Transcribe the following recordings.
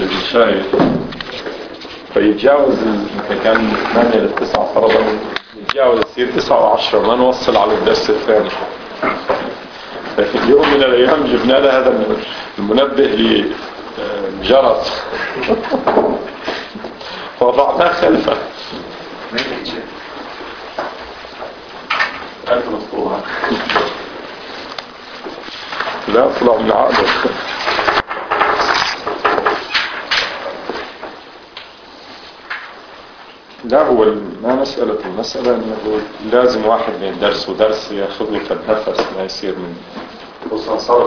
للمشايخ فيتجاوز كان 8 ل9 فرضا، يتجاوز يصير 9 و10 ما نوصل على الدرس الثاني. ففي يوم من الأيام جبنا له هذا المنبه لجرس وضعناه خلفه. أنت مصطوعة لا طلع من عقله. لا هو ما المسألة أنه لازم واحد من درس ودرس ياخذ له نفس ما يصير من خصوصا صرف.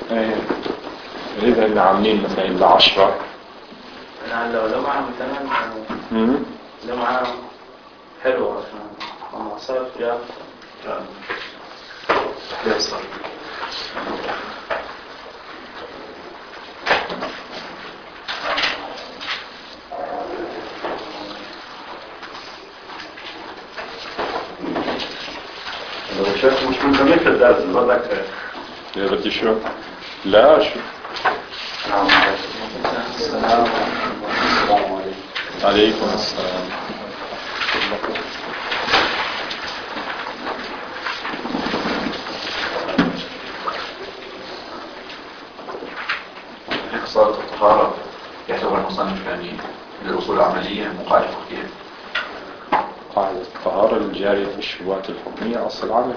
إذا إحنا عاملين مثلا إلا 10 لو معهم تمام لو معهم حلو عشان ما صرف يا يصل. لو شايف مش مكمل الدرس بدك يا بدي شو؟ لا شو؟ السلام عليكم السلام. صارت الطهارة يعتبر المصنف يعني من الأصول العملية مخالفة كثير. قاعدة الطهارة الجارية في الشبهات الحكمية أصل عمل.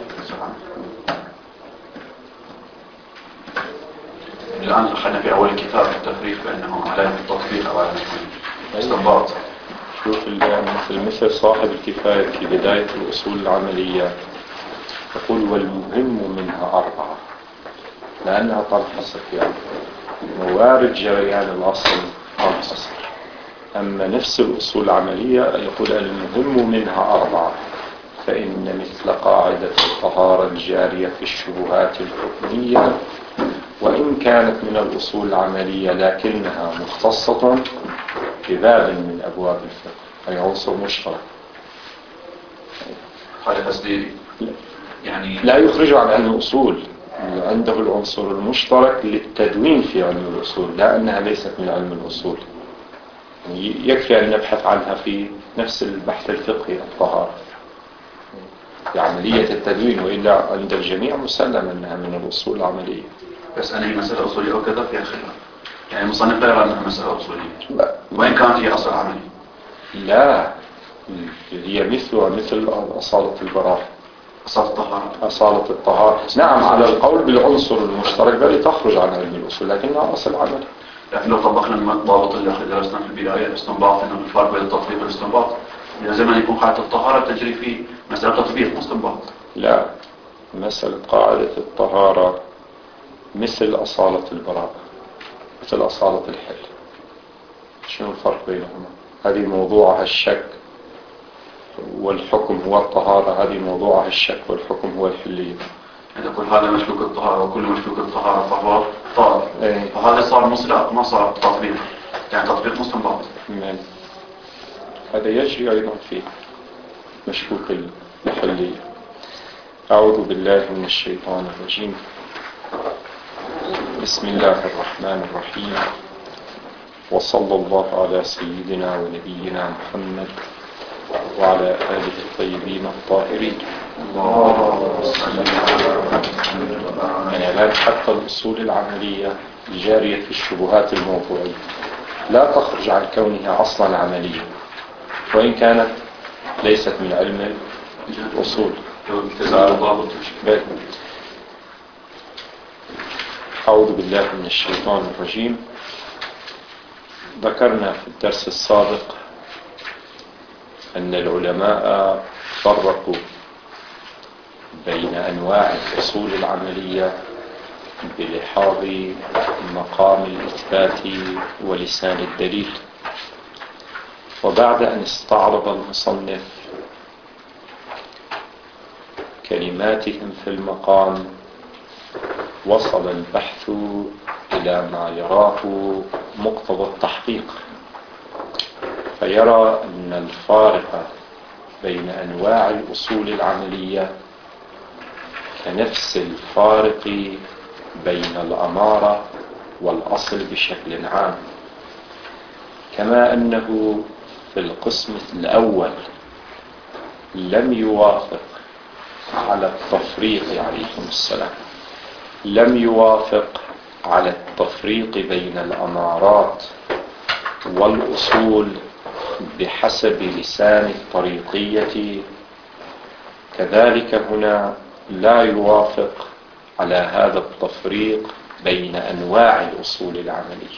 الآن دخلنا في أول كتاب التفريق بأنه على التطبيق أو على الاستنباط. شوف مثل صاحب الكفاية في بداية الأصول العملية يقول والمهم منها 4 لأنها تنحصر يعني موارد جريان الأصل تنحصر. أما نفس الأصول العملية يقول المهم منها 4 فإن مثل قاعدة الطهارة الجارية في الشبهات الحكمية وإن كانت من الأصول العملية لكنها مختصة بباب من أبواب الفقه أي عنصر مشترك. هذا قصدي يعني لا يخرج عن علم الأصول، عنده العنصر المشترك للتدوين في علم الأصول لا أنها ليست من علم الأصول. يكفي أن نبحث عنها في نفس البحث الفقهي الطهارة عملية التدوين، وإلا عند الجميع مسلم أنها من الأصول العملية. بس أنا هي مسألة أصولية أو كذا فيها خلاف، يعني المصنف لا يرى أنها مسألة أصولية وإن كانت هي أصل عملي. لا هي مثل أصالة البراءة، أصالة الطهارة. نعم على القول بالعنصر المشترك بل تخرج عن علم الأصول لكنها أصل عملي. لكن لو طبقنا الضابط اللي درسنا في البداية الاستنباط إنه الفرق بين التطبيق والاستنباط لازم أن يكون قاعدة الطهارة تجري في مسألة تطبيق واستنباط. لا مسألة قاعدة الطهارة مثل أصالة البراءة مثل أصالة الحل. شنو الفرق بينهما؟ هذه موضوعها الشك والحكم هو الطهارة، هذه موضوعها الشك والحكم هو الحلية. إذا كل هذا مشكوك الطهارة وكل مشكوك الطهارة فهو طاهر فهذا صار مصدر ما صار تطبيق، يعني تطبيق مستنبط. هذا يجري أيضا في مشكوك الحلية. أعوذ بالله من الشيطان الرجيم. بسم الله الرحمن الرحيم وصلى الله على سيدنا ونبينا محمد وعلى آله الطيبين الطاهرين. يعني الآن حتى الأصول العملية الجارية في الشبهات الموضوعية لا تخرج عن كونها أصلا عملية وإن كانت ليست من علم الأصول. أعوذ بالله من الشيطان الرجيم. ذكرنا في الدرس السابق أن العلماء فرقوا بين أنواع الأصول العملية بلحاظ مقام الإثبات ولسان الدليل. وبعد أن استعرض المصنف كلماتهم في المقام وصل البحث إلى ما يراه مقتضى التحقيق، فيرى أن الفارق بين أنواع الأصول العملية كنفس الفارق بين الأمارة والأصل بشكل عام. كما أنه في القسم الأول لم يوافق على التفريق عليكم السلام، لم يوافق على التفريق بين الأمارات والأصول بحسب لسان الطريقية، كذلك هنا لا يوافق على هذا التفريق بين أنواع الأصول العملية،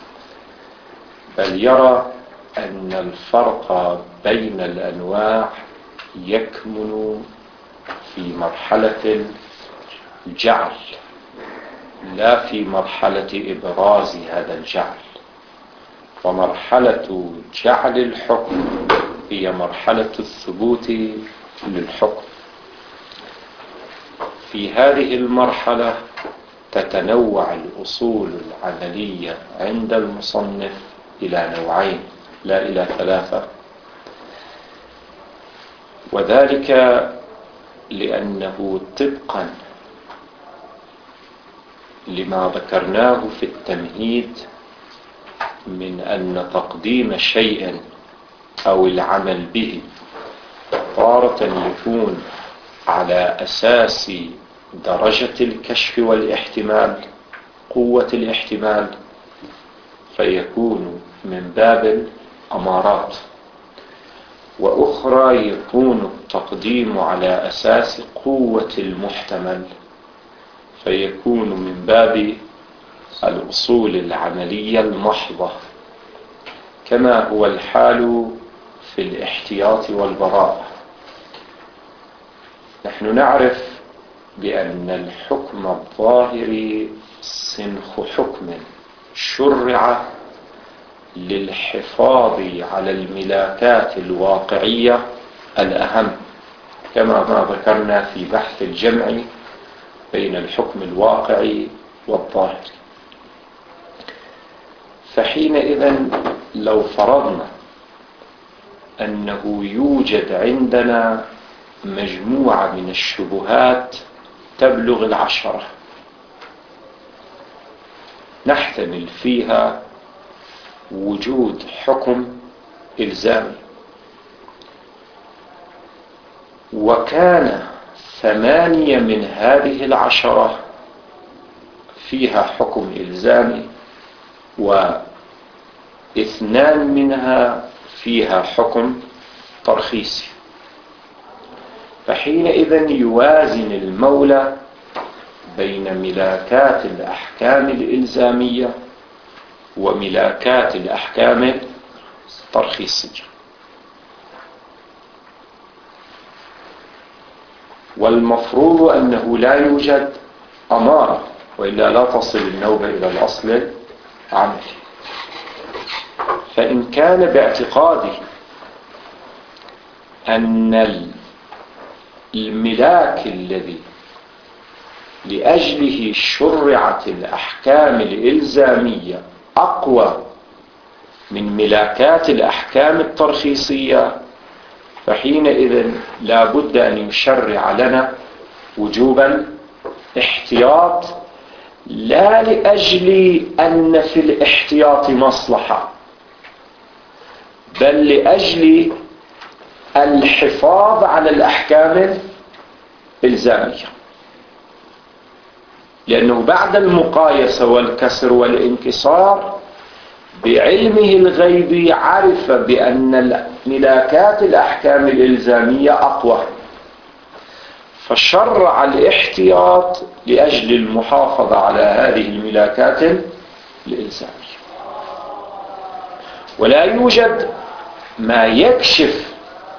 بل يرى أن الفرق بين الأنواع يكمن في مرحلة الجعل لا في مرحلة إبراز هذا الجعل. ومرحلة جعل الحكم هي مرحلة الثبوت للحكم. في هذه المرحلة تتنوع الأصول العملية عند المصنف إلى نوعين لا إلى ثلاثة، وذلك لأنه طبقا لما ذكرناه في التمهيد من أن تقديم شيء أو العمل به تارة يكون على أساس درجة الكشف والاحتمال، قوة الاحتمال، فيكون من باب الأمارات، وأخرى يكون التقديم على أساس قوة المحتمل فيكون من باب الأصول العملية المحضة، كما هو الحال في الاحتياط والبراءة. نحن نعرف بأن الحكم الظاهري سنخ حكم شرع للحفاظ على الملاكات الواقعية الأهم، كما ما ذكرنا في بحث الجمع بين الحكم الواقعي والظاهري. فحينئذ لو فرضنا أنه يوجد عندنا مجموعة من الشبهات تبلغ 10 نحتمل فيها وجود حكم إلزامي، وكان 8 من هذه 10 فيها حكم إلزامي، و2 منها فيها حكم ترخيصي، فحينئذ يوازن المولى بين ملاكات الأحكام الإلزامية وملاكات الأحكام الترخيصية. والمفروض أنه لا يوجد أمارة، وإلا لا تصل النوبة إلى الأصل العملي. فإن كان باعتقاده أن الملاك الذي لأجله شرعت الأحكام الإلزامية أقوى من ملاكات الأحكام الترخيصية، فحينئذ لا بد أن يشرع لنا وجوبا احتياط، لا لأجل أن في الاحتياط مصلحة، بل لأجل الحفاظ على الأحكام الإلزامية، لأنه بعد المقايسة والكسر والانكسار بعلمه الغيبي عرف بأن ملاكات الأحكام الإلزامية أقوى، فشرع الاحتياط لأجل المحافظة على هذه الملاكات الإلزامية. ولا يوجد ما يكشف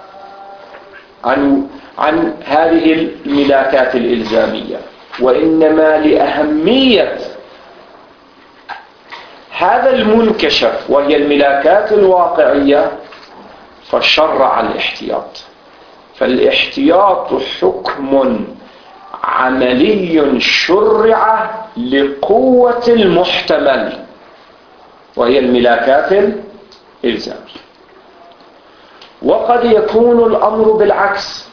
عن هذه الملاكات الإلزامية، وإنما لأهمية هذا المنكشف وهي الملاكات الواقعية فشرع الاحتياط. فالاحتياط حكم عملي شرع لقوة المحتمل وهي الملاكات الإلزامية. وقد يكون الأمر بالعكس،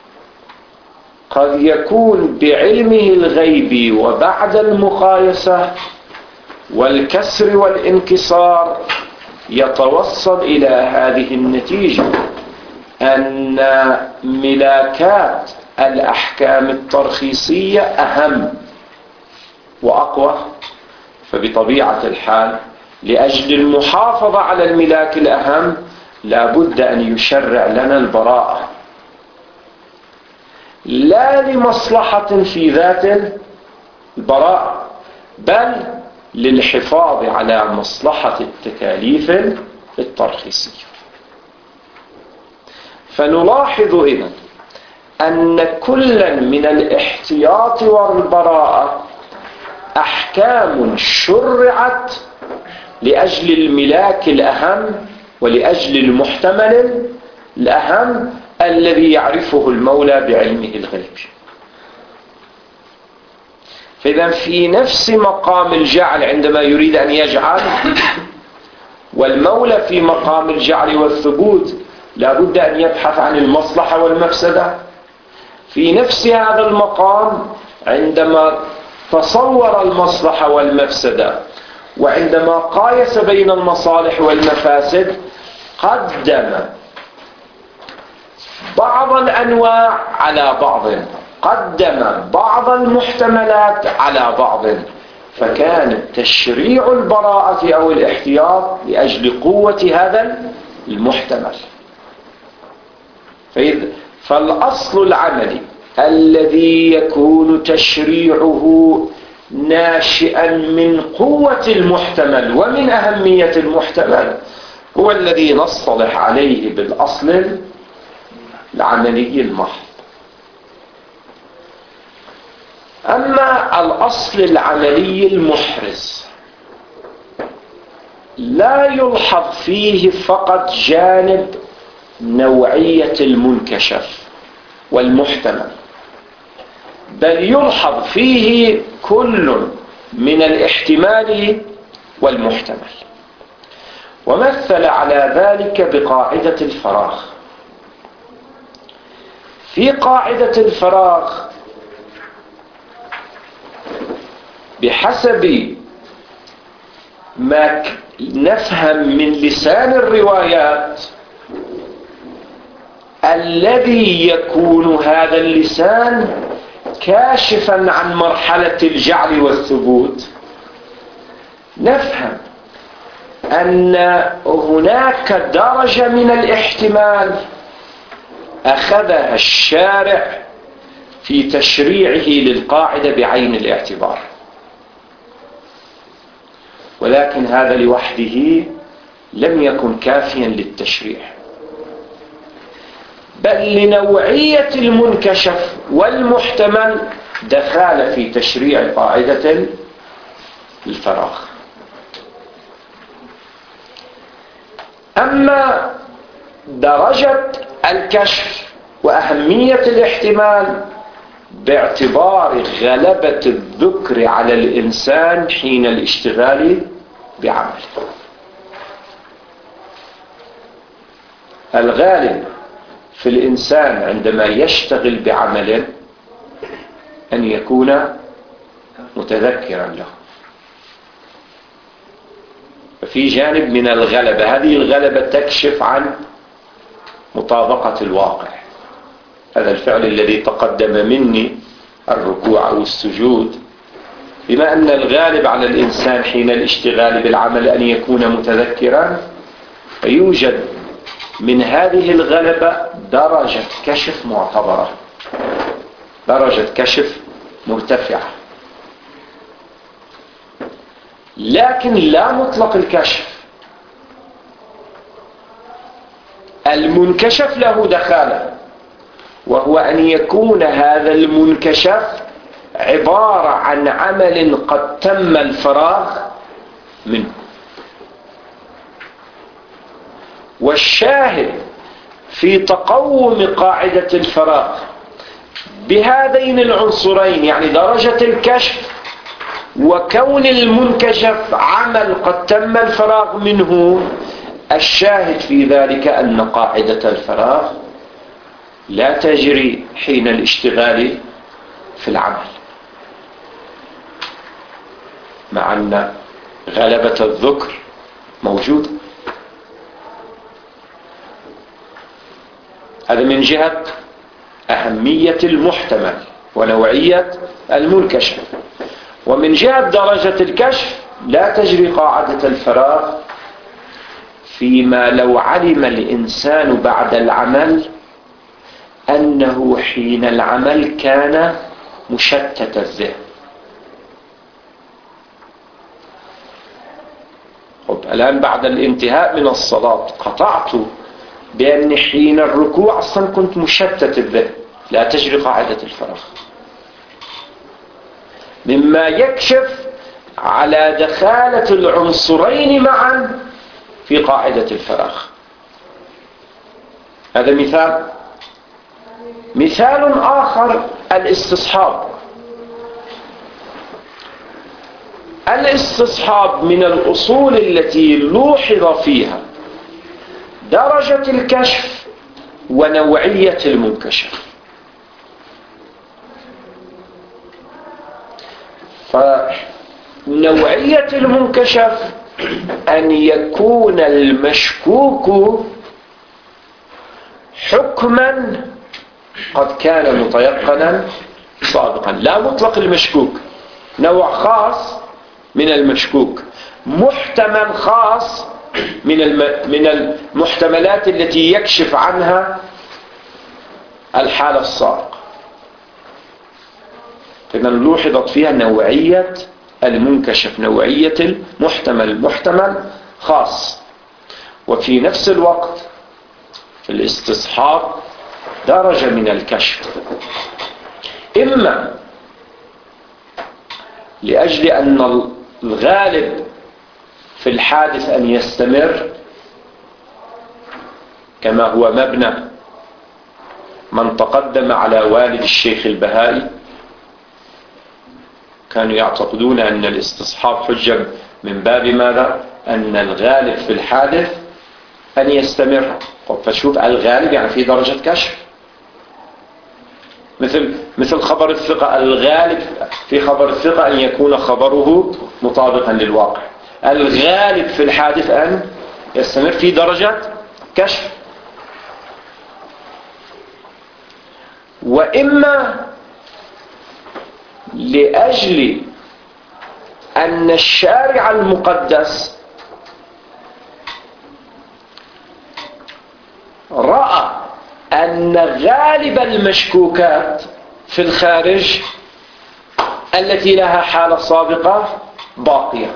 قد يكون بعلمه الغيبي وبعد المقايسة والكسر والانكسار يتوصل إلى هذه النتيجة أن ملاكات الأحكام الترخيصية أهم وأقوى، فبطبيعة الحال لأجل المحافظة على الملاك الأهم لا بد أن يشرع لنا البراءة، لا لمصلحة في ذات البراءة بل للحفاظ على مصلحة التكاليف الترخيصية. فنلاحظ إذن أن كلا من الاحتياط والبراءة أحكام شرعت لأجل الملاك الأهم ولأجل المحتمل الأهم الذي يعرفه المولى بعلمه الغيبي. فإذا في نفس مقام الجعل عندما يريد أن يجعل، والمولى في مقام الجعل والثبوت لا بد أن يبحث عن المصلحة والمفسدة. في نفس هذا المقام عندما تصور المصلحة والمفسدة وعندما قايس بين المصالح والمفاسد قدم بعض الأنواع على بعض، قدم بعض المحتملات على بعض، فكان تشريع البراءة أو الاحتياط لأجل قوة هذا المحتمل. فالأصل العملي الذي يكون تشريعه ناشئا من قوة المحتمل ومن أهمية المحتمل هو الذي نصطلح عليه بالأصل العملي المحض. أما الأصل العملي المحرز لا يلحظ فيه فقط جانب نوعية المنكشف والمحتمل، بل يلحظ فيه كل من الاحتمال والمحتمل. ومثل على ذلك بقاعدة الفراغ. في قاعدة الفراغ بحسب ما نفهم من لسان الروايات الذي يكون هذا اللسان كاشفا عن مرحلة الجعل والثبوت، نفهم أن هناك درجة من الاحتمال أخذها الشارع في تشريعه للقاعدة بعين الاعتبار، ولكن هذا لوحده لم يكن كافيا للتشريع، بل لنوعية المنكشف والمحتمل دخل في تشريع قاعدة الفراغ. أما درجة الكشف وأهمية الاحتمال باعتبار غلبة الذكر على الإنسان حين الاشتغال بعمله. الغالب في الإنسان عندما يشتغل بعمله أن يكون متذكرا له، ففي جانب من الغلبة، هذه الغلبة تكشف عن مطابقة الواقع. هذا الفعل الذي تقدم مني الركوع أو السجود، بما أن الغالب على الإنسان حين الاشتغال بالعمل أن يكون متذكرا، فيوجد من هذه الغلبة درجة كشف معتبرة، درجة كشف مرتفعة، لكن لا مطلق الكشف. المنكشف له دخالة، وهو أن يكون هذا المنكشف عبارة عن عمل قد تم الفراغ منه. والشاهد في تقوم قاعدة الفراغ بهذين العنصرين، يعني درجة الكشف وكون المنكشف عمل قد تم الفراغ منه، الشاهد في ذلك أن قاعدة الفراغ لا تجري حين الاشتغال في العمل، مع أن غلبة الذكر موجودة. هذا من جهة أهمية المحتمل ونوعية المنكشف. ومن جهة درجة الكشف لا تجري قاعدة الفراغ فيما لو علم الإنسان بعد العمل أنه حين العمل كان مشتت الذهن. الآن بعد الانتهاء من الصلاة قطعت بأن حين الركوع أصلا كنت مشتت الذهن، لا تجري قاعدة الفراغ، مما يكشف على دخالة العنصرين معا في قاعدة الفراغ. هذا مثال. مثال آخر الاستصحاب. الاستصحاب من الأصول التي لوحظ فيها درجة الكشف ونوعية المنكشف. فنوعية المنكشف أن يكون المشكوك حكما قد كان متيقنا سابقا، لا مطلق المشكوك، نوع خاص من المشكوك، محتمل خاص من المحتملات التي يكشف عنها الحالة السابقة. إذا لوحظت فيها نوعية المنكشف، نوعية المحتمل خاص. وفي نفس الوقت في الاستصحاب درجة من الكشف، إما لأجل أن الغالب في الحادث أن يستمر كما هو مبنى من تقدم على والد الشيخ البهائي، كانوا يعتقدون أن الاستصحاب حجة من باب ماذا؟ أن الغالب في الحادث أن يستمر. فشوف الغالب يعني في درجة كشف، مثل خبر الثقة، الغالب في خبر الثقة أن يكون خبره مطابقا للواقع، الغالب في الحادث أن يستمر في درجة كشف. وإما لأجل أن الشارع المقدس رأى أن غالب المشكوكات في الخارج التي لها حالة سابقة باقية.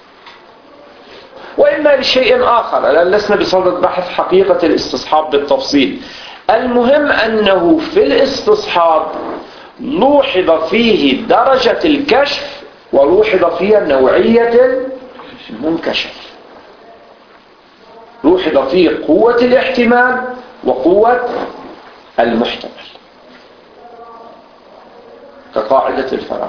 وإما لشيء آخر، لسنا بصدد بحث حقيقة الاستصحاب بالتفصيل. المهم أنه في الاستصحاب لوحظ فيه درجة الكشف ولوحظ فيها نوعية المنكشف، لوحظ فيه قوة الاحتمال وقوة المحتمل كقاعدة الفراغ.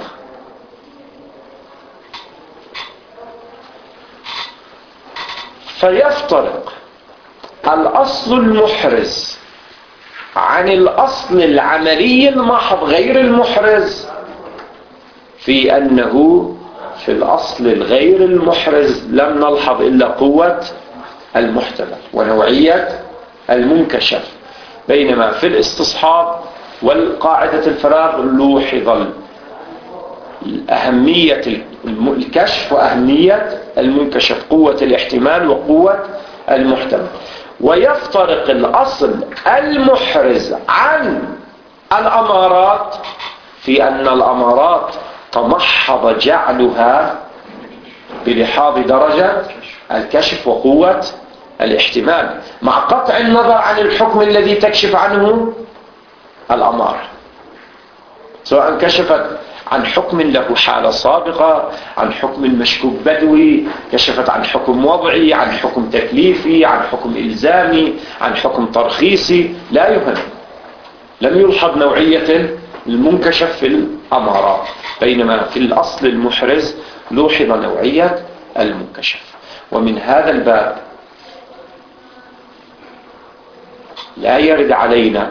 فيفترق الأصل المحرز عن الأصل العملي المحض غير المحرز في أنه في الأصل الغير المحرز لم نلحظ إلا قوة المحتمل ونوعية المنكشف، بينما في الاستصحاب والقاعدة الفراغ لوحظ أهمية الكشف وأهمية المنكشف، قوة الاحتمال وقوة المحتمل. ويفترق الأصل المحرز عن الأمارات في أن الأمارات تمحض جعلها بلحاظ درجة الكشف وقوة الاحتمال، مع قطع النظر عن الحكم الذي تكشف عنه الأمارة، سواء كشفت عن حكم له حالة سابقة، عن حكم مشكوك بدوي، كشفت عن حكم وضعي، عن حكم تكليفي، عن حكم إلزامي، عن حكم ترخيصي، لا يهم. لم يلحظ نوعية المنكشف في الأمارات، بينما في الأصل المحرز لوحظ نوعية المنكشف. ومن هذا الباب لا يرد علينا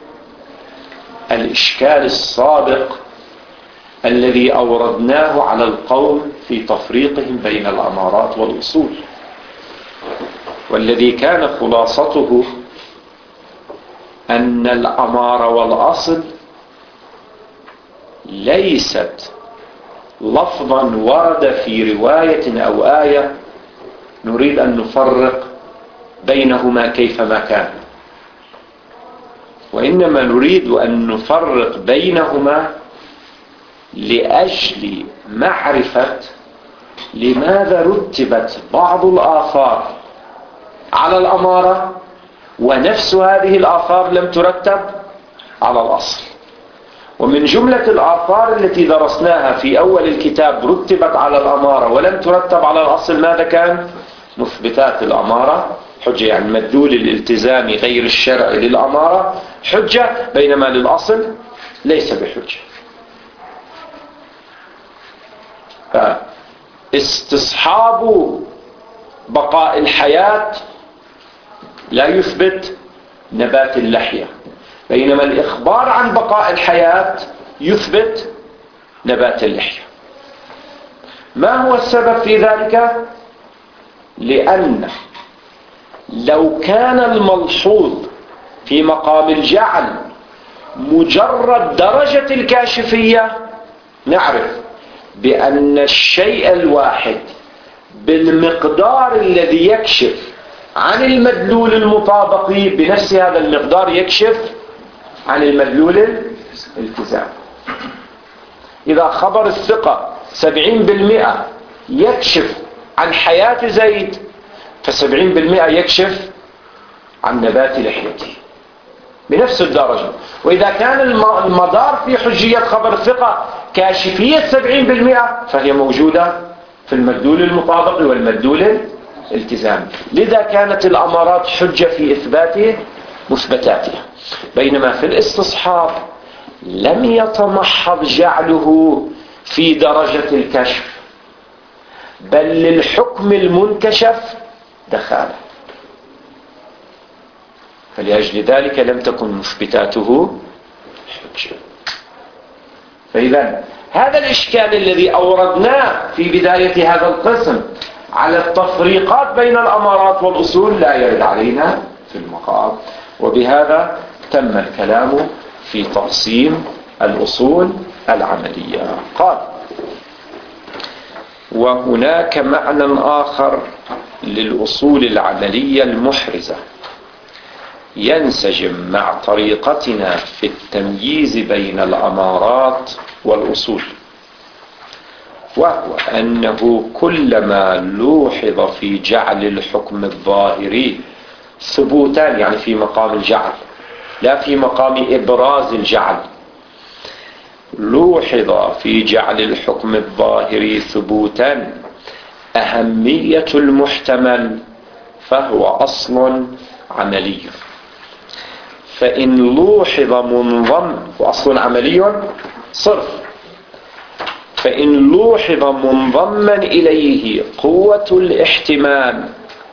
الإشكال السابق الذي أوردناه على القوم في تفريقهم بين الأمارات والأصول، والذي كان خلاصته أن أن الأمارة والأصل ليست لفظا ورد في رواية أو آية نريد أن نفرق بينهما كيفما كان، وإنما نريد أن نفرق بينهما لأجل معرفة لماذا رتبت بعض الآثار على الأمارة ونفس هذه الآثار لم ترتب على الأصل. ومن جملة الآثار التي درسناها في أول الكتاب رتبت على الأمارة ولم ترتب على الأصل ماذا كان؟ مثبتات الأمارة حجة، يعني مدلول الالتزام غير الشرعي للأمارة حجة، بينما للأصل ليس بحجة. فاستصحاب بقاء الحياة لا يثبت نبات اللحية، بينما الإخبار عن بقاء الحياة يثبت نبات اللحية. ما هو السبب في ذلك؟ لأن لو كان الملحوظ في مقام الجعل مجرد درجة الكاشفية نعرف بأن الشيء الواحد بالمقدار الذي يكشف عن المدلول المطابق بنفس هذا المقدار يكشف عن المدلول الالتزام. إذا خبر الثقة 70% يكشف عن حياة زيد، ف70% يكشف عن نبات لحيته بنفس الدرجة. وإذا كان المدار في حجية خبر الثقة كاشفية 70%، فهي موجودة في المدلول المطابق والمدلول الالتزامي. لذا كانت الأمارات حجة في إثبات مثبتاتها، بينما في الاستصحاب لم يتمحض جعله في درجة الكشف، بل للحكم المنكشف دخاله، فلأجل ذلك لم تكن مثبتاته حجة. فإذا هذا الإشكال الذي أوردناه في بداية هذا القسم على التفريقات بين الأمارات والأصول لا يرد علينا في المقام. وبهذا تم الكلام في تقسيم الأصول العملية. قال: وهناك معنى آخر للأصول العملية المحرزة ينسجم مع طريقتنا في التمييز بين الأمارات والأصول، وهو أنه كلما لوحظ في جعل الحكم الظاهري ثبوتان، يعني في مقام الجعل لا في مقام إبراز الجعل، لوحظ في جعل الحكم الظاهري ثبوتا أهمية المحتمل فهو أصل عملي. فإن لوحظ منضم وأصل عملي صرف، فإن لوحظ منضما إليه قوة الاحتمال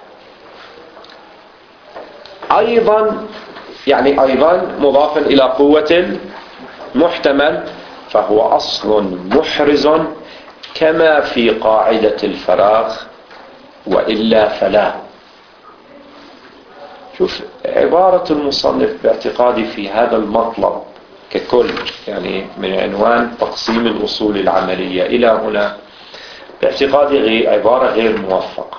أيضا، يعني أيضا مضافا إلى قوة المحتمل، فهو أصل محرز كما في قاعدة الفراغ، وإلا فلا. شوف عبارة المصنف باعتقادي في هذا المطلب ككل، يعني من عنوان تقسيم الأصول العملية إلى هنا، باعتقادي عبارة غير موفقة،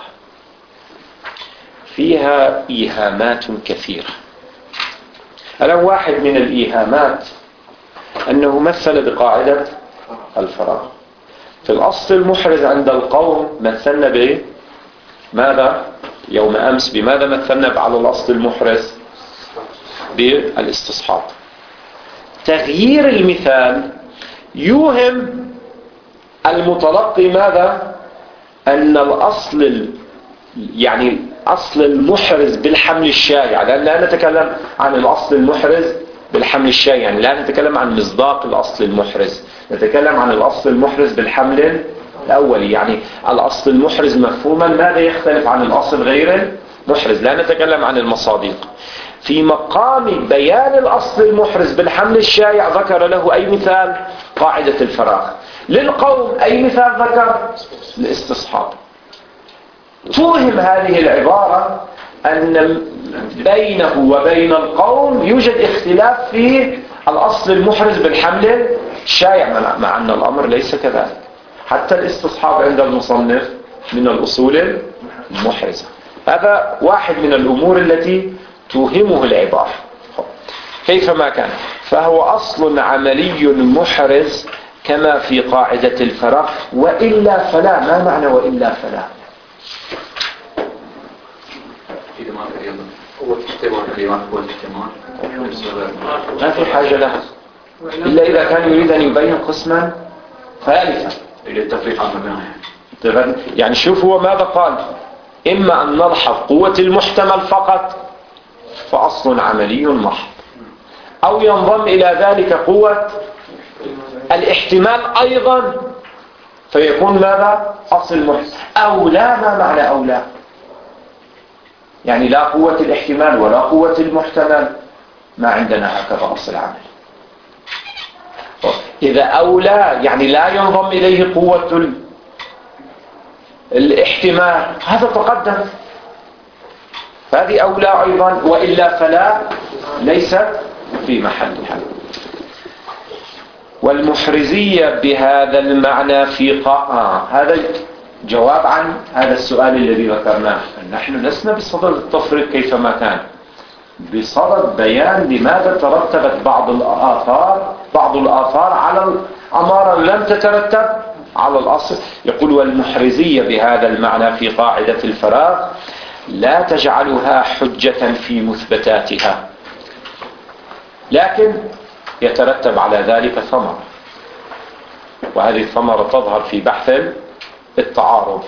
فيها إيهامات كثيرة. أنا واحد من الإيهامات أنه مثل بقاعدة الفراغ. في الأصل المحرز عند القوم مثلنا به ماذا؟ يوم أمس بماذا مثلنا على الأصل المحرز؟ بالاستصحاب. تغيير المثال يوهم المتلقي ماذا؟ أن الأصل يعني أصل المحرز بالحمل الشائع، لأن لا نتكلم عن الأصل المحرز بالحمل الشائع، يعني لا نتكلم عن مصداق الأصل المحرز، نتكلم عن الأصل المحرز بالحمل الأولي. يعني الأصل المحرز مفهوما ماذا يختلف عن الأصل غير المحرز، لا نتكلم عن المصادق. في مقام بيان الأصل المحرز بالحمل الشائع ذكر له أي مثال؟ قاعدة الفراغ. للقوم أي مثال ذكر؟ الاستصحاب. توهم هذه العبارة أن بينه وبين القوم يوجد اختلاف في الأصل المحرز بالحمل الشائع، مع أن الأمر ليس كذلك. حتى الاستصحاب عند المصنف من الأصول المحرزة. هذا واحد من الأمور التي توهمه العبارة. كيفما كان فهو أصل عملي محرز كما في قاعدة الفراغ، وإلا فلا. ما معنى وإلا فلا؟ ما في حاجة لها إلا إذا كان يريد أن يبين قسما ثالثا للتفريق عن مبنى. يعني شوف هو ماذا قال: إما أن نلحظ قوة المحتمل فقط فأصل عملي محض، أو ينضم إلى ذلك قوة الاحتمال أيضا فيكون ماذا؟ أصل محض. أو لا. ما معنى أو لا؟ يعني لا قوة الاحتمال ولا قوة المحتمل، ما عندنا هكذا أصل عمل. إذا أولى يعني لا ينضم إليه قوة الاحتمال، هذا تقدم، هذه أولى أيضا. وإلا فلا ليست في محلها. والمحرزية بهذا المعنى في هذا جواب عن هذا السؤال الذي ذكرناه. نحن لسنا بصدد التفريق كيفما كان، بصدد بيان لماذا ترتبت بعض الآثار على الأمارة لم تترتب على الأصل. يقول: والمحرزية بهذا المعنى في قاعدة الفراغ لا تجعلها حجة في مثبتاتها، لكن يترتب على ذلك ثمرة، وهذه الثمرة تظهر في بحث التعارض.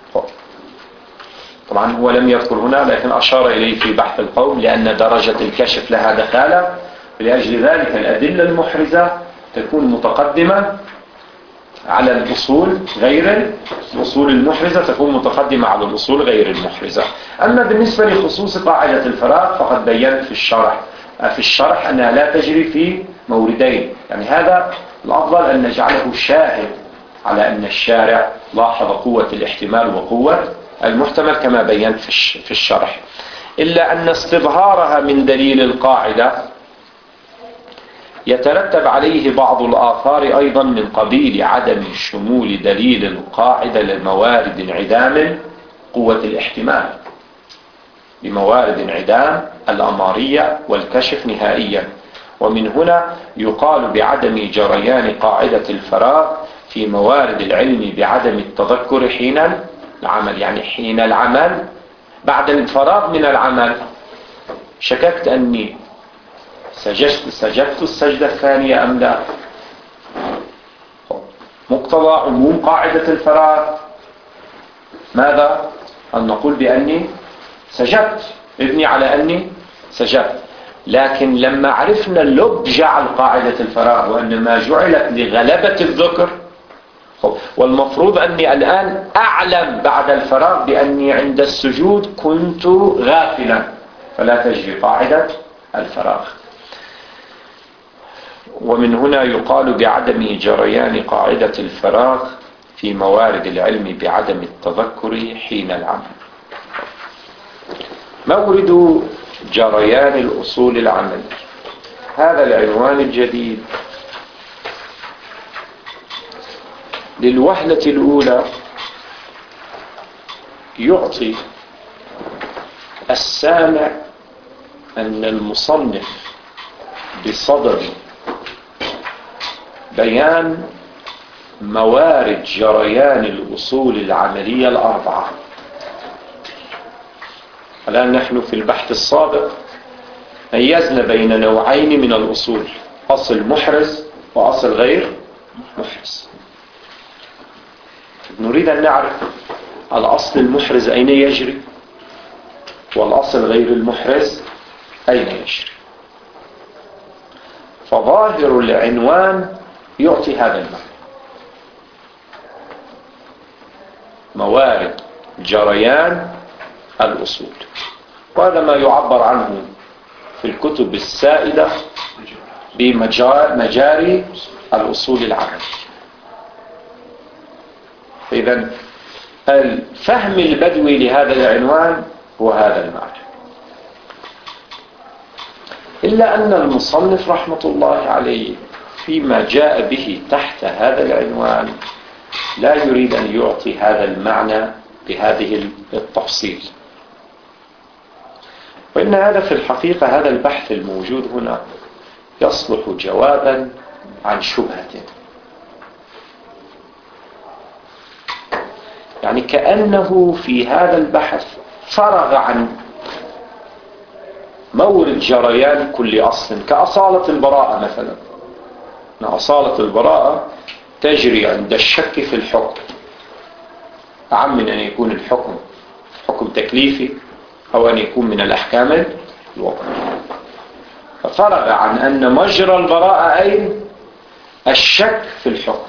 طبعا هو لم يذكر هنا، لكن أشار إليه في بحث القوم، لأن درجة الكشف لها دخالة، ولأجل ذلك الأدلة المحرزة تكون متقدمة على الأصول، غير الأصول المحرزة تكون متقدمة على الأصول غير المحرزة. أما بالنسبة لخصوص قاعدة الفراغ فقد بيّنت في الشرح أنها لا تجري في موردين. يعني هذا الأفضل أن نجعله شاهد على أن الشارع لاحظ قوة الاحتمال وقوة المحتمل كما بيّنت في الشرح، إلا أن استظهارها من دليل القاعدة يترتب عليه بعض الآثار أيضا من قبيل عدم شمول دليل القاعدة لموارد انعدام قوة الاحتمال بموارد انعدام الأمارية والكشف نهائيا. ومن هنا يقال بعدم جريان قاعدة الفراغ في موارد العلم بعدم التذكر حين العمل. يعني حين العمل بعد الفراغ من العمل شككت أني سجدت السجدة الثانية أم لا. مقتضى عموم قاعدة الفراغ ماذا؟ أن نقول بأني سجدت، ابني على أني سجدت. لكن لما عرفنا اللب جعل قاعدة الفراغ وأنما جعلت لغلبة الذكر، والمفروض أني الآن أعلم بعد الفراغ بأني عند السجود كنت غافلا، فلا تجري قاعدة الفراغ. ومن هنا يقال بعدم جريان قاعدة الفراغ في موارد العلم بعدم التذكر حين العمل. مورد جريان الأصول العملية، هذا العنوان الجديد. للوهلة الأولى يعطي السامع أن المصنف بصدد بيان موارد جريان الأصول العملية الأربعة. الآن نحن في البحث السابق ميزنا بين نوعين من الأصول: أصل محرز وأصل غير محرز. نريد أن نعرف الأصل المحرز أين يجري والأصل غير المحرز أين يجري. فظاهر العنوان يعطي هذا المعنى: موارد جريان الأصول. وهذا ما يعبر عنه في الكتب السائدة بمجاري الأصول العملية. إذن الفهم البدوي لهذا العنوان هو هذا المعنى، إلا أن المصنف رحمة الله عليه فيما جاء به تحت هذا العنوان لا يريد أن يعطي هذا المعنى بهذه التفصيل، وإن هذا في الحقيقة هذا البحث الموجود هنا يصلح جوابا عن شبهة، يعني كأنه في هذا البحث فرغ عن مورد جريان كل أصل، كأصالة البراءة مثلا. أصالة البراءة تجري عند الشك في الحكم، أعم من أن يكون الحكم حكم تكليفي أو أن يكون من الأحكام الوضعية. ففرغ عن أن مجرى البراءة أين؟ الشك في الحكم.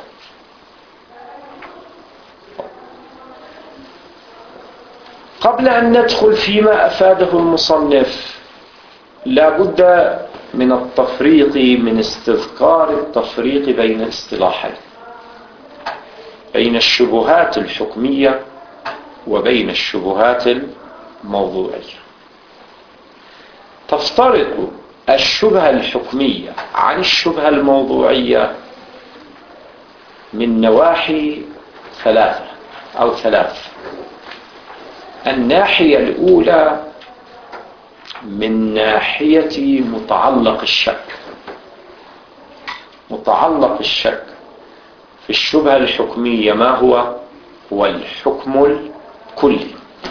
قبل أن ندخل فيما أفاده المصنف لا بد من التفريق، من استذكار التفريق بين اصطلاحين، بين الشبهات الحكمية وبين الشبهات الموضوعية. تفترق الشبهة الحكمية عن الشبهة الموضوعية من نواحي ثلاثة أو ثلاث. الناحية الأولى من ناحية متعلق الشك. متعلق الشك في الشبهة الحكمية ما هو؟ هو الحكم الكلي.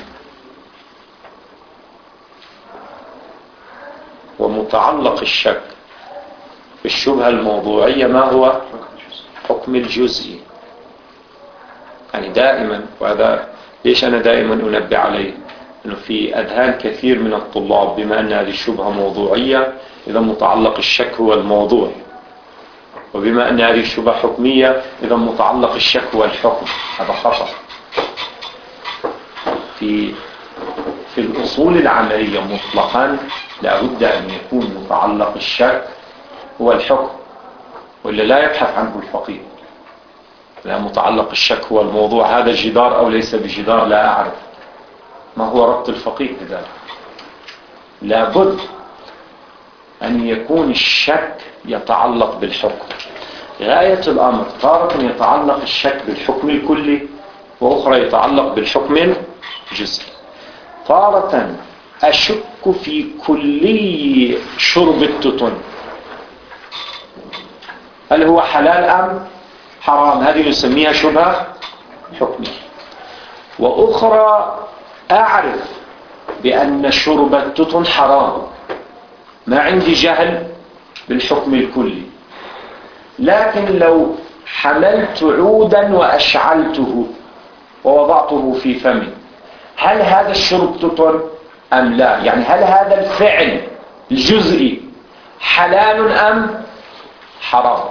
ومتعلق الشك في الشبهة الموضوعية ما هو؟ حكم الجزئي. يعني دائما، وهذا ليش أنا دائما أنبه عليه، أنه في أذهان كثير من الطلاب بما أن هذه الشبهة موضوعية إذا متعلق الشك هو الموضوع، وبما أن هذه الشبهة حكمية إذا متعلق الشك هو الحكم. هذا خطأ. في الأصول العملية مطلقا لا بد أن يكون متعلق الشك هو الحكم، وإلا لا يبحث عنه الفقيه. لا، متعلق الشك هو الموضوع، هذا جدار أو ليس بجدار لا أعرف، ما هو ربط الفقيه بذلك؟ لابد أن يكون الشك يتعلق بالحكم. غاية الأمر تارة يتعلق الشك بالحكم الكلي، وأخرى يتعلق بالحكم الجزئي. تارة أشك في كلي شرب التتن، هل هو حلال أم حرام؟ هذه نسميها شبهة حكمية. وأخرى أعرف بأن شرب التتن حرام، ما عندي جهل بالحكم الكلي، لكن لو حملت عودا وأشعلته ووضعته في فمي، هل هذا الشرب تتن أم لا؟ يعني هل هذا الفعل الجزئي حلال أم حرام؟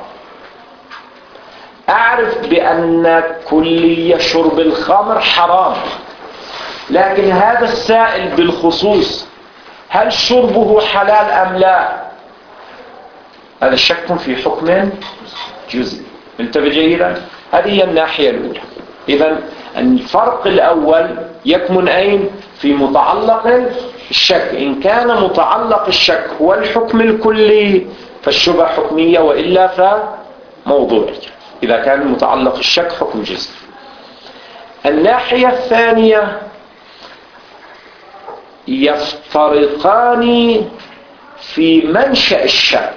أعرف بأن كلي شرب الخمر حرام، لكن هذا السائل بالخصوص هل شربه حلال أم لا؟ هذا شك في حكم جزئي. انتبه جيدا، هذه هي الناحية الأولى. إذن الفرق الأول يكمن أين؟ في متعلق الشك. إن كان متعلق الشك هو الحكم الكلي فالشبهة حكمية، وإلا فموضوعية إذا كان متعلق الشك حكم جزئي. الناحية الثانية يفترقان في منشأ الشك.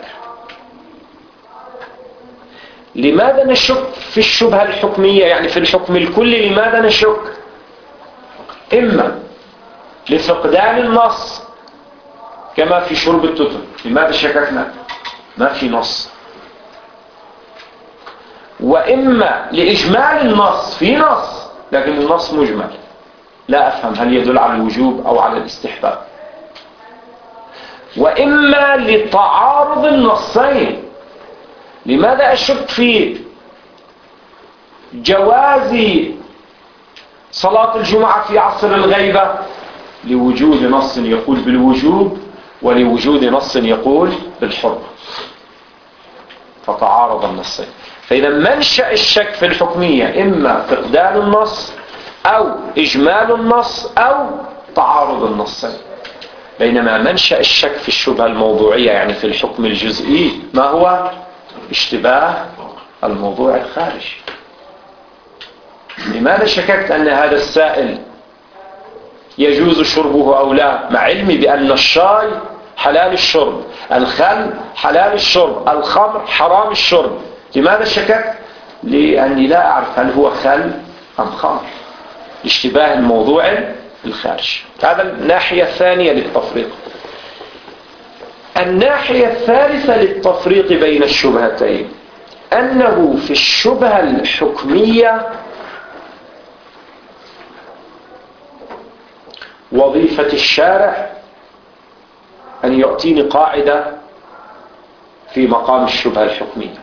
لماذا نشك في الشبهة الحكمية؟ يعني في الحكم الكلي لماذا نشك؟ إما لفقدان النص كما في شرب التتن. لماذا شككنا؟ ما في نص. وإما لإجمال النص، في نص لكن النص مجمل، لا أفهم هل يدل على الوجوب أو على الاستحباب. وإما لتعارض النصين. لماذا أشك في جواز صلاة الجمعة في عصر الغيبة؟ لوجود نص يقول بالوجوب ولوجود نص يقول بالحرمة، فتعارض النصين. فإذا منشأ الشك في الحكمية إما فقدان النص أو إجمال النص أو تعارض النصين. بينما منشأ الشك في الشبهة الموضوعية يعني في الحكم الجزئي ما هو؟ اشتباه الموضوع الخارجي. لماذا شككت أن هذا السائل يجوز شربه أو لا، مع علمي بأن الشاي حلال الشرب، الخل حلال الشرب، الخمر حرام الشرب؟ لماذا شككت؟ لأني لا أعرف هل هو خل أم خمر، اشتباه الموضوع الخارجي. هذا الناحية الثانية للتفريق. الناحية الثالثة للتفريق بين الشبهتين أنه في الشبهة الحكمية وظيفة الشارع أن يعطيني قاعدة في مقام الشبهة الحكمية.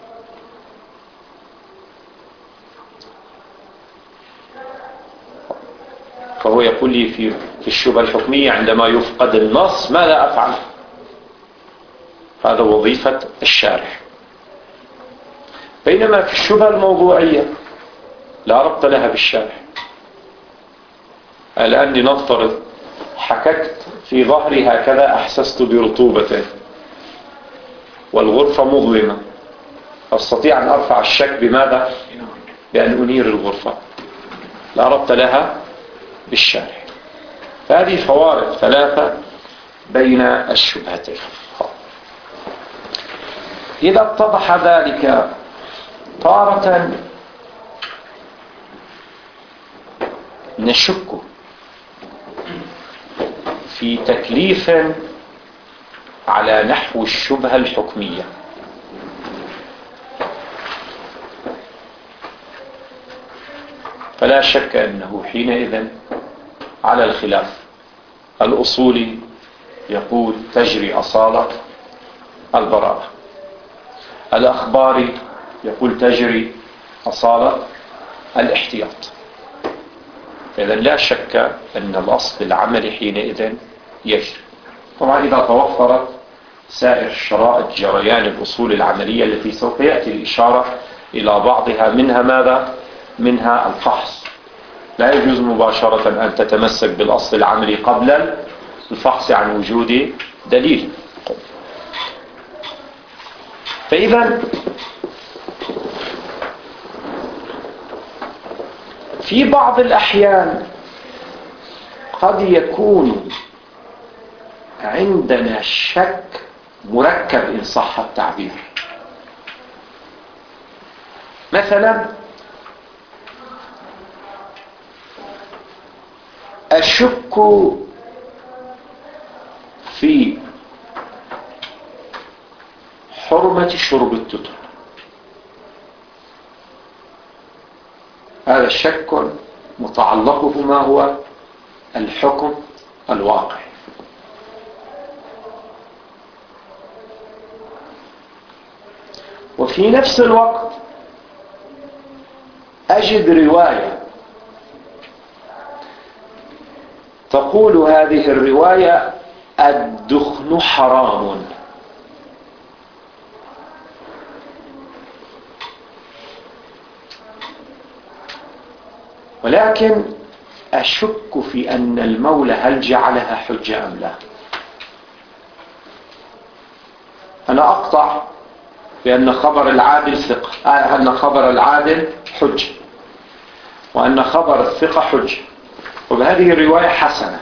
فهو يقول لي في الشبهة الحكمية عندما يفقد النص ماذا أفعل؟ هذا وظيفة الشارع. بينما في الشبهة الموضوعية لا ربط لها بالشارع. الآن لنفترض حككت في ظهري هكذا أحسست برطوبة والغرفة مظلمة، أستطيع أن أرفع الشك بماذا؟ بأن أنير الغرفة، لا ربط لها بالشارع. فهذه فوارق ثلاثة بين الشبهتين. إذا اتضح ذلك تارة نشك في تكليف على نحو الشبهة الحكمية، فلا شك أنه حينئذ على الخلاف. الأصولي يقول تجري أصالة البراءة، الأخباري يقول تجري أصالة الاحتياط. إذن لا شك أن الأصل العملي حينئذ يجري. طبعا إذا توفرت سائر شرائط جريان الأصول العملية التي سوف يأتي الإشارة إلى بعضها، منها ماذا؟ منها الفحص. لا يجوز مباشرة أن تتمسك بالأصل العملي قبل الفحص عن وجود دليل. فإذا في بعض الأحيان قد يكون عندنا شك مركب إن صح التعبير. مثلا أشك في حرمة شرب التتر، هذا شك متعلقه ما هو؟ الحكم الواقعي. وفي نفس الوقت أجد رواية تقول هذه الرواية الدخن حرام، ولكن أشك في أن المولى هل جعلها حجة أم لا. أنا أقطع بأن خبر العادل ثقة، أن خبر العادل حجة، وأن خبر الثقة حجة، وبهذه الرواية حسنة.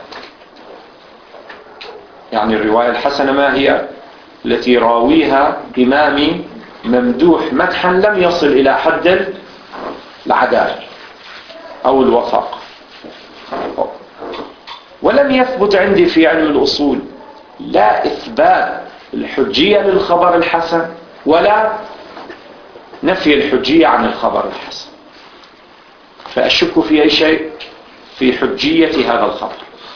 يعني الرواية الحسنة ما هي؟ التي راويها إمامي ممدوح مدحا لم يصل إلى حد العدالة أو الوفاق، ولم يثبت عندي في علم الأصول لا إثبات الحجية للخبر الحسن ولا نفي الحجية عن الخبر الحسن، فأشك في أي شيء في حجية هذا الخبر.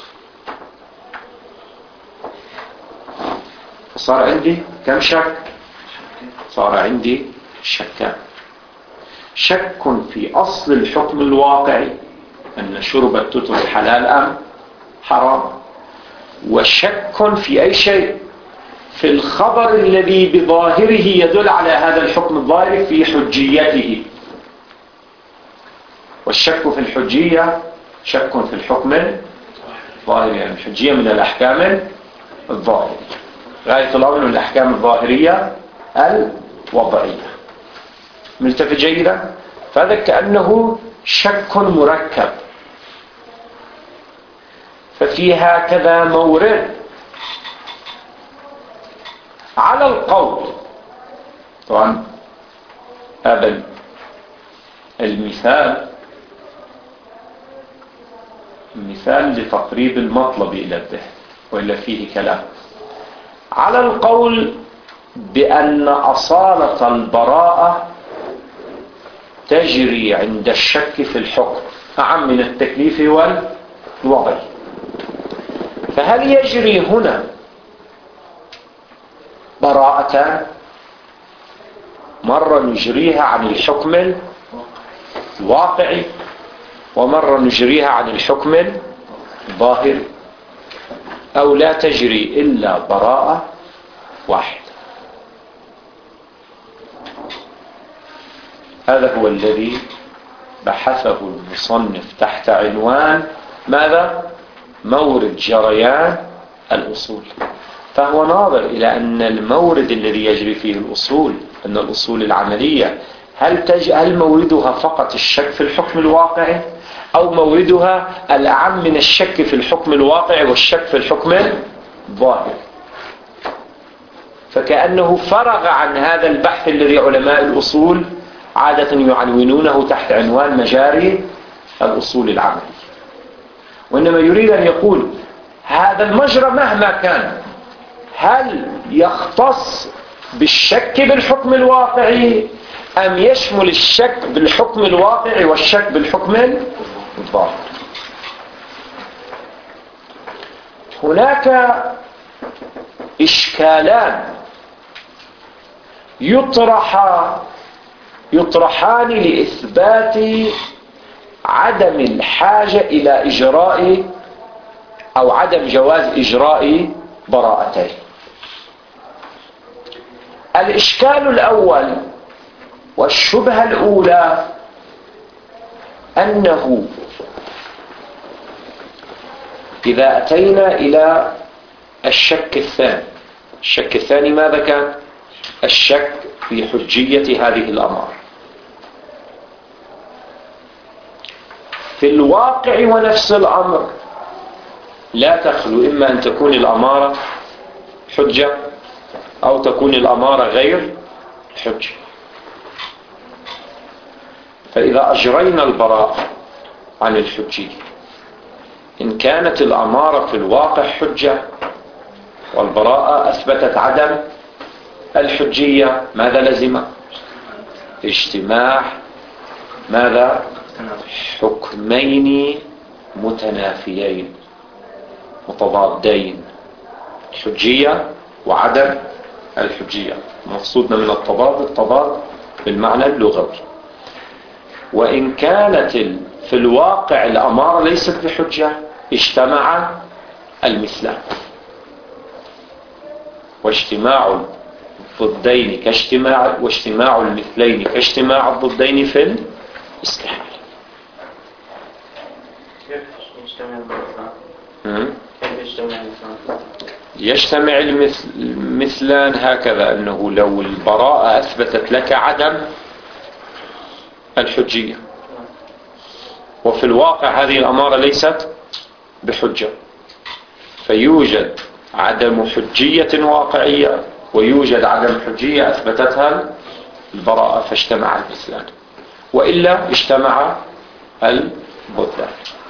فصار عندي كم شك؟ صار عندي شكان: شك في أصل الحكم الواقعي أن شرب التتر حلال أم حرام، وشك في أي شيء في الخبر الذي بظاهره يدل على هذا الحكم الظاهري في حجيته. والشك في الحجية شك في الحكم الظاهري، يعني الحجية من الأحكام الظاهرية، غاية الأمر من الأحكام الظاهرية الوضعية. ملتفت جيدا؟ فهذا كأنه شك مركب. ففي هكذا مورد على القول، طبعا هذا المثال لتقريب المطلب إلى الذهن، وإلا فيه كلام. على القول بأن أصالة البراءة تجري عند الشك في الحكم أعم من التكليف والوضع. فهل يجري هنا براءة؟ مرة نجريها عن الحكم الواقعي، ومرة نجريها عن الحكم الظاهري، أو لا تجري إلا براءة واحدة. هذا هو الذي بحثه المصنف تحت عنوان ماذا؟ مورد جريان الأصول. فهو ناظر إلى أن المورد الذي يجري فيه الأصول، أن الأصول العملية هل موردها فقط الشك في الحكم الواقعي، أو موردها الأعم من الشك في الحكم الواقعي والشك في الحكم الظاهر. فكأنه فرغ عن هذا البحث الذي علماء الأصول عادة يعنونونه تحت عنوان مجاري الأصول العملية، وإنما يريد أن يقول هذا المجرى مهما كان هل يختص بالشك بالحكم الواقعي أم يشمل الشك بالحكم الواقعي والشك بالحكم الظاهر. هناك إشكالان يطرحان لإثبات عدم الحاجة إلى إجراء أو عدم جواز إجراء براءتين. الإشكال الأول والشبهة الأولى أنه إذا أتينا إلى الشك الثاني ماذا كان؟ الشك في حجية هذه الأمر. في الواقع ونفس الأمر لا تخلو إما أن تكون الأمارة حجة أو تكون الأمارة غير حجة. فإذا أجرينا البراءة عن الحجية، إن كانت الأمارة في الواقع حجة والبراءة أثبتت عدم الحجية، ماذا لزم؟ اجتماع ماذا؟ حكمين متنافيين متضادين، الحجية وعدم الحجية. مقصودنا من التضاد بالمعنى اللغوي. وإن كانت في الواقع الأمارة ليست بحجة اجتمع المثلان، واجتماع الضدين واجتماع المثلين كاجتماع الضدين في الاستحالة. كيف يجتمع يجتمع المثلان هكذا، أنه لو البراءة أثبتت لك عدم الحجية وفي الواقع هذه الأمارة ليست بحجة، فيوجد عدم حجية واقعية ويوجد عدم حجية أثبتتها البراءة، فاجتمع المثلان، وإلا اجتمع الضدان.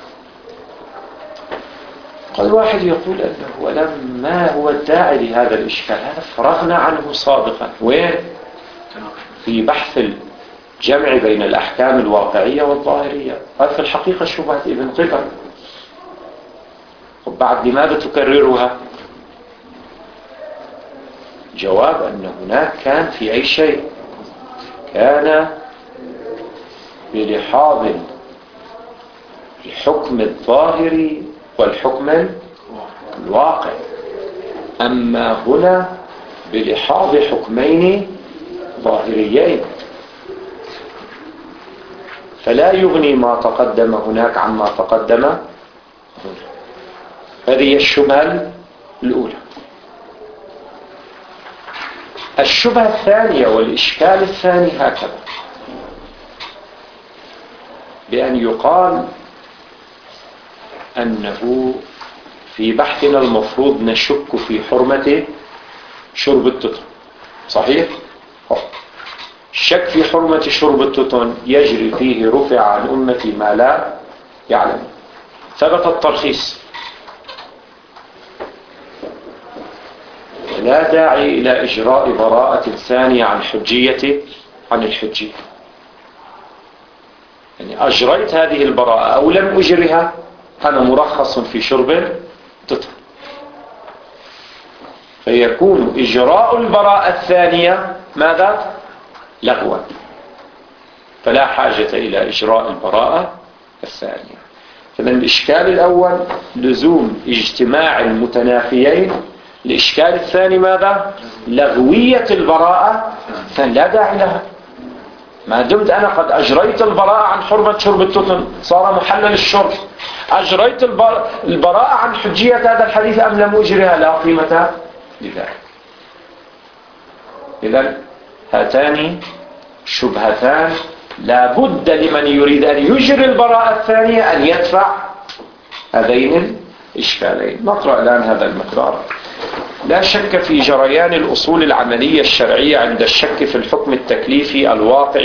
قد واحد يقول أنه ما هو الداعي لهذا الإشكال؟ هذا فرغنا عنه سابقا. وين؟ في بحث الجمع بين الأحكام الواقعية والظاهرية. هذا في الحقيقة شبهة ابن قبل. وبعد لماذا تكررها؟ جواب أن هناك كان في أي شيء كان بلحاظ الحكم الظاهري والحكم الواقع، أما هنا بلحاظ حكمين ظاهريين. فلا يغني ما تقدم هناك عما تقدم هنا. هذه الشبهة الأولى. الشبهة الثانية والإشكال الثاني هكذا، بأن يقال أنه في بحثنا المفروض نشك في حرمة شرب التتن. صحيح؟ الشك في حرمة شرب التتن يجري فيه رفع عن أمتي ما لا يعلم. ثبت الترخيص، لا داعي إلى إجراء براءة ثانية عن الحجية. يعني أجريت هذه البراءة أو لم أجرها، أنا مرخص في شرب التتن. فيكون إجراء البراءة الثانية ماذا؟ لغوا، فلا حاجة إلى إجراء البراءة الثانية. فمن الإشكال الأول لزوم اجتماع المتنافيين. الإشكال الثاني ماذا؟ لغوية البراءة، فلا داعي لها. ما دمت أنا قد أجريت البراءة عن حرمة شرب التتن، صار محلل الشرب. أجريت البراءة عن حجية هذا الحديث أم لم أجرها، لا قيمة لذلك. إذن هاتان شبهتان لا بد لمن يريد أن يجري البراءة الثانية أن يدفع هذين الإشكالين. نقرأ الآن هذا المقدار. لا شك في جريان الأصول العملية الشرعية عند الشك في الحكم التكليفي الواقع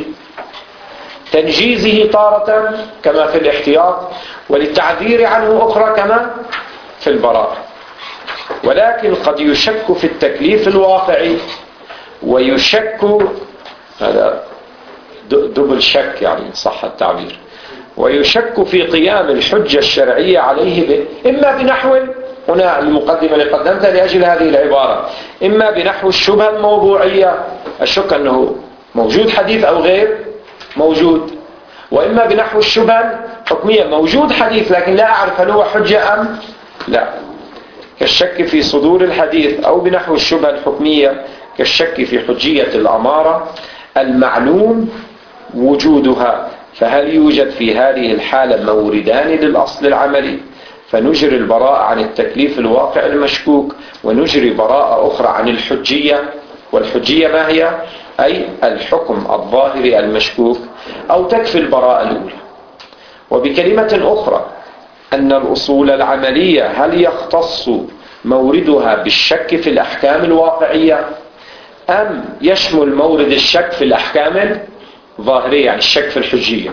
لتنجيزه طارة كما في الاحتياط، وللتعذير عنه أخرى كما في البراءة. ولكن قد يشك في التكليف الواقعي، ويشك، هذا دبل شك يعني صح التعبير، ويشك في قيام الحجة الشرعية عليه إما بنحو، هنا المقدمة اللي قدمتها لأجل هذه العبارة، إما بنحو الشبهة الموضوعية، الشك أنه موجود حديث أو غير موجود، وإما بنحو الشبهة الحكمية، موجود حديث لكن لا أعرف هل هو حجة أم لا، كالشك في صدور الحديث، أو بنحو الشبهة الحكمية كالشك في حجية الأمارة المعلوم وجودها. فهل يوجد في هذه الحالة موردان للأصل العملي، فنجري البراءة عن التكليف الواقع المشكوك، ونجري براءة أخرى عن الحجية. والحجية ما هي؟ أي الحكم الظاهري المشكوك، أو تكفي البراءة الأولى. وبكلمة أخرى أن الأصول العملية هل يختص موردها بالشك في الأحكام الواقعية، أم يشمل مورد الشك في الأحكام الظاهرية، يعني الشك في الحجية.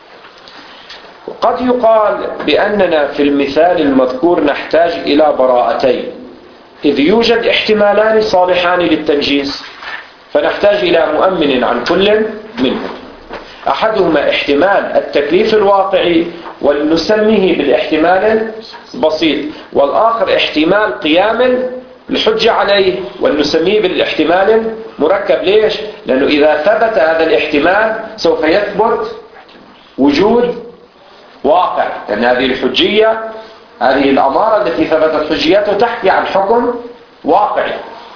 وقد يقال بأننا في المثال المذكور نحتاج إلى براءتين، إذ يوجد احتمالان صالحان للتنجيز، فنحتاج إلى مؤمن عن كل منهم. أحدهما احتمال التكليف الواقعي ونسميه بالاحتمال البسيط، والآخر احتمال قيام الحجة عليه ونسميه بالاحتمال المركب. ليش؟ لأنه إذا ثبت هذا الاحتمال سوف يثبت وجود واقع، لأن هذه الحجية، هذه الأمارة التي ثبتت حجيته تحكي عن حكم واقعي.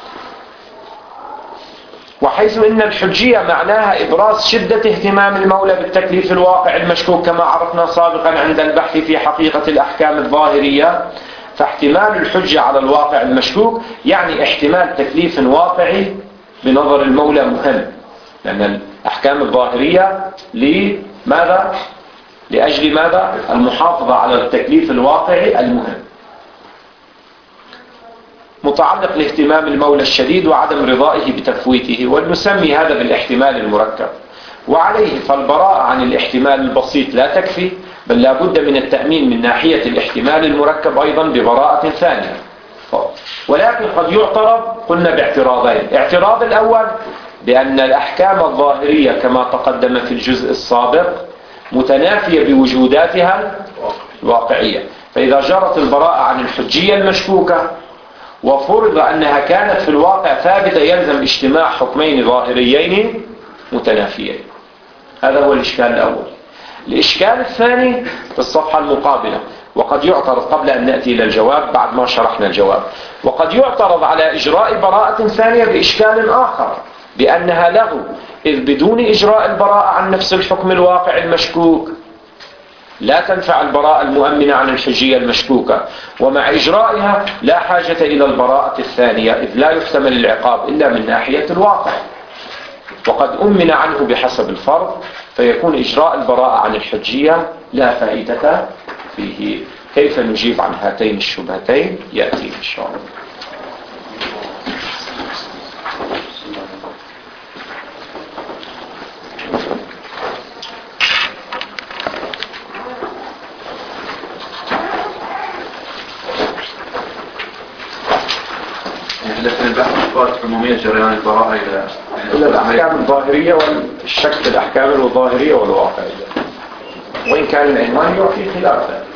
وحيث إن الحجية معناها إبراز شدة اهتمام المولى بالتكليف الواقع المشكوك كما عرفنا سابقا عند البحث في حقيقة الأحكام الظاهرية، فاحتمال الحجة على الواقع المشكوك يعني احتمال تكليف واقعي بنظر المولى مهم، لأن الأحكام الظاهرية لماذا؟ لأجل ماذا؟ المحافظة على التكليف الواقعي المهم، متعلق لاهتمام المولى الشديد وعدم رضائه بتفويته، ونسمي هذا بالاحتمال المركب. وعليه فالبراءة عن الاحتمال البسيط لا تكفي، بل لا بد من التأمين من ناحية الاحتمال المركب أيضا ببراءة ثانية. ولكن قد يعترض، قلنا باعتراضين. اعتراض الأول بأن الأحكام الظاهرية كما تقدم في الجزء السابق متنافية بوجوداتها الواقعية، فإذا جرت البراءة عن الحجية المشكوكة وفرض أنها كانت في الواقع ثابتة يلزم اجتماع حكمين ظاهريين متنافيين. هذا هو الإشكال الأول. الإشكال الثاني في الصفحة المقابلة، وقد يعترض قبل أن نأتي إلى الجواب بعد ما شرحنا الجواب، وقد يعترض على إجراء براءة ثانية بإشكال آخر، بأنها لغو، إذ بدون إجراء البراءة عن نفس الحكم الواقع المشكوك لا تنفع البراءة المؤمنة عن الحجية المشكوكة، ومع إجرائها لا حاجة إلى البراءة الثانية، إذ لا يحتمل العقاب إلا من ناحية الواقع، وقد أمن عنه بحسب الفرض، فيكون إجراء البراءة عن الحجية لا فائدة فيه. كيف نجيب عن هاتين الشبهتين يأتي إن شاء الله. لكن البحث إثبات عمومية جريان البراءة إلى الأحكام الظاهرية والشك في الأحكام الظاهرية والواقعية، وإن كان العنوان يعطي خلافه.